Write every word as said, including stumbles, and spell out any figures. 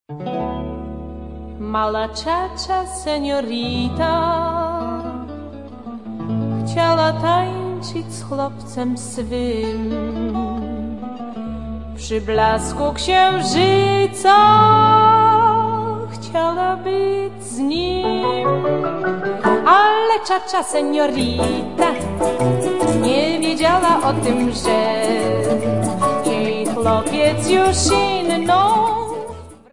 Mała czacza seniorita chciała tańczyć z chłopcem swym. Przy blasku księżyca chciała być z nim, ale czacza seniorita nie wiedziała o tym, że jej chłopiec już inną